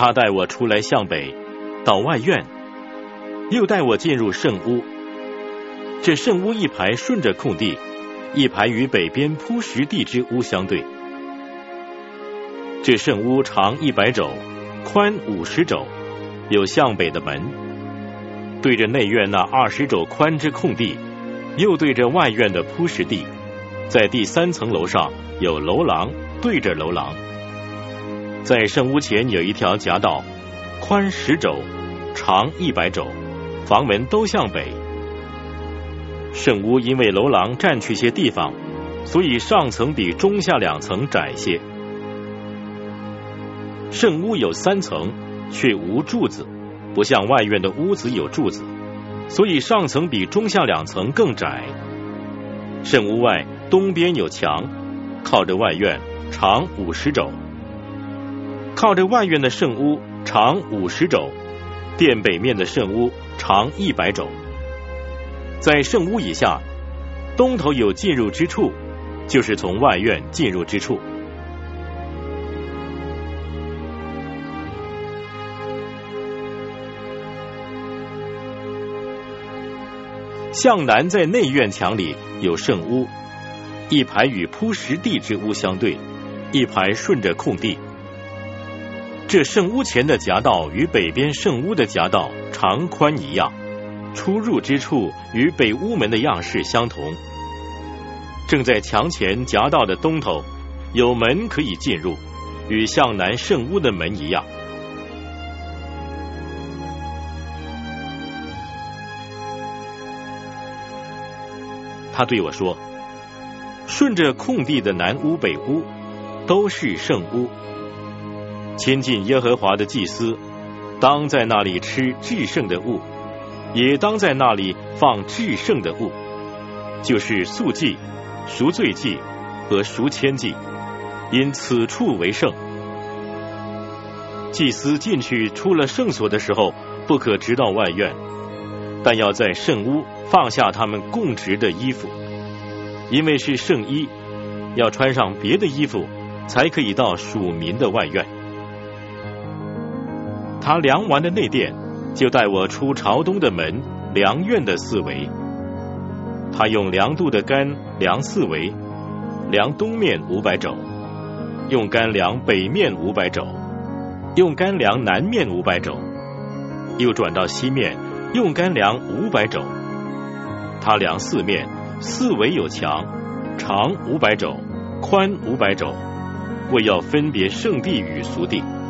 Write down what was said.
他带我出来向北，到外院，又带我进入圣屋。这圣屋一排顺着空地，一排与北边铺石地之屋相对。这圣屋长100肘，宽50肘，有向北的门，对着内院那20肘宽之空地，又对着外院的铺石地，在第3层楼上有楼廊，对着楼廊。在圣屋前有一条夹道，宽10肘，长100肘，房门都向北。圣屋因为楼廊占去些地方，所以上层比中下2层窄些。圣屋有3层，却无柱子，不像外院的屋子有柱子，所以上层比中下2层更窄。圣屋外东边有墙，靠着外院，长50肘。靠着外院的圣屋长50肘，殿北面的圣屋长100肘。在圣屋以下，东头有进入之处，就是从外院进入之处。向南在内院墙里有圣屋，一排与铺石地之屋相对，一排顺着空地。这圣屋前的夹道与北边圣屋的夹道长宽一样，出入之处与北屋门的样式相同。正在墙前夹道的东头有门可以进入，与向南圣屋的门一样。他对我说，顺着空地的南屋北屋都是圣屋，亲近耶和华的祭司当在那里吃至圣的物，也当在那里放至圣的物，就是素祭、赎罪祭和赎愆祭，因此处为圣。祭司进去出了圣所的时候，不可直到外院，但要在圣屋放下他们供职的衣服，因为是圣衣，要穿上别的衣服，才可以到属民的外院。他量完的内殿，就带我出朝东的门，量院的4围。他用量度的杆量4围，量东面500肘，用杆量北面500肘，用杆量南面500肘，又转到西面，用杆量500肘。他量4面，4围有墙，长500肘，宽500肘，为要分别圣地与俗地。